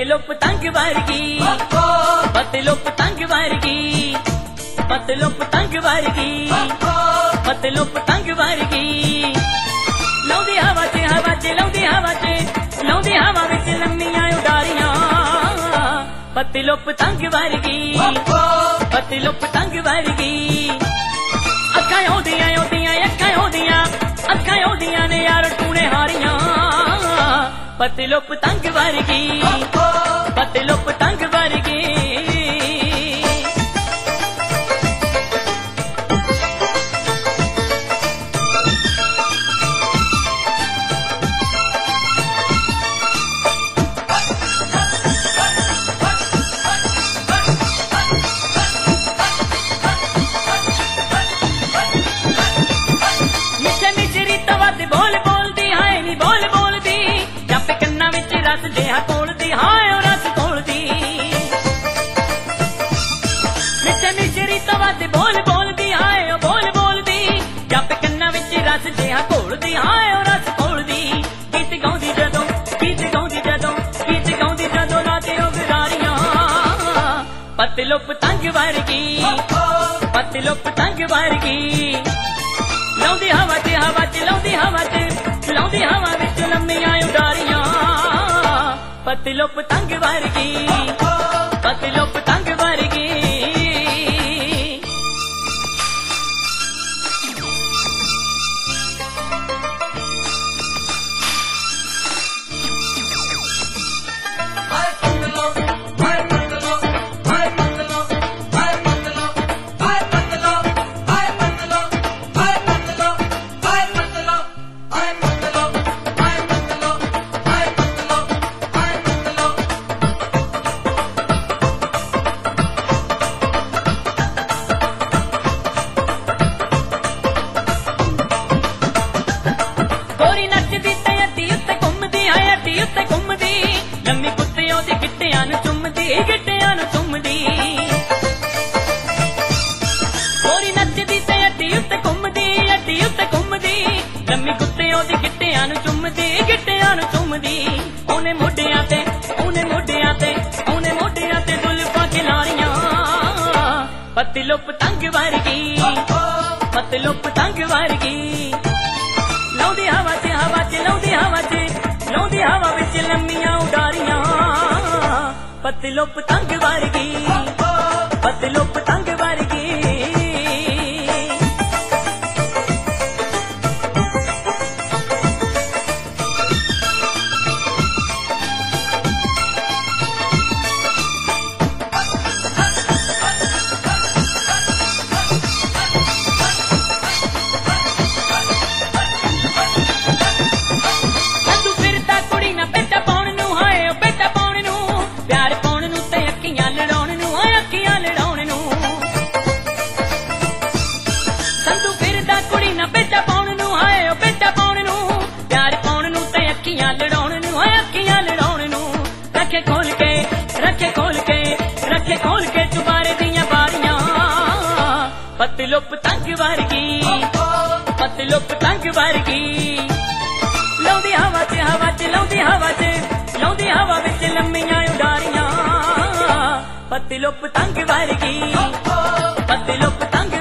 पतलो पतंग वर्गी, पतलो पतंग वर्गी, पतलो पतंग वर्गी, पतलो पतंग वर्गी। लौंदी हवा च लौंदी हवा च लौंदी हवा विच लम्मियां उडारियां। पतलो पतंग वर्गी, पतलो पतंग वर्गी। अखां ओदियां ओदियां अखां ओदियां अखां ओदियां ने यार टूने हारियां। पतलो पतंग वर्गी, पतलो पतंग वर्गी। मिठे मिठरी तवा ते बोल बोलदी हाय नी बोल बोलदी। जप कन्ना विच रस देहा कोलदी हाय ओ रस कोलदी। मिठे मिठरी तवा ते बोल बोलदी हाय ओ बोल बोलदी। जप कन्ना विच रस देहा कोलदी हाय ओ रस कोलदी। गीत गाउंदी जदों गीत गाउंदी जदों गीत गाउंदी जदों राते ओ गरारियां। पतलो पतंग वर्गी, पतलो पतंग वर्गी। लौंदी हवा च लौंदी हवा च लौंदी हवा विच लम्मियां उडारियां। पतलो पतंग वर्गी, पतलो पतंग वर्गी। गोरी नचदी ते अड्डी उत्ते घुमदी हाय अड्डी उत्ते घुमदी। लम्मी कुत्ते ओदी गिट्टियां नूं चुमदी गिट्टियां नूं चुमदी। गोरी नचदी ते अड्डी उत्ते घुमदी अड्डी उत्ते घुमदी। लम्मी कुत्ते ओदी गिट्टियां नूं चुमदी गिट्टियां नूं चुमदी। ओने मोढियां ते ओने मोढियां ते ओने मोढियां ते जुल्फां खिलारियां। पतलो पतंग वर्गी, पतलो पतंग वर्गी। लौंदी हवा च लौंदी हवा च लौंदी हवा विच लम्मियां उडारियां। पतलो पतंग वर्गी, पतलो पतंग वर्गी। संधू फिरदा कुड़ी ना पेटा पाउण नूं हाय ओ पेटा पाउण नूं। प्यार पाउण नूं ते अखियां लड़ाउण नूं हाय अखियां लड़ाउण नूं। संधू फिरदा कुड़ी ना पेटा पाउण नूं हाय ओ पेटा पाउण नूं। प्यार पाउण नूं ते अखियां लड़ाउण नूं हाय अखियां लड़ाउण नूं। रखे खोल के रखे खोल के रखे खोल के चुबारे दियां बारियां। पतलो पतंग वर्गी, पतलो पतंग वर्गी। लौंदी हवा च लौंदी हवा च लौंदी हवा विच लम्मियां उडारियां। पतलो पतंग वर्गी, पतलो पतंग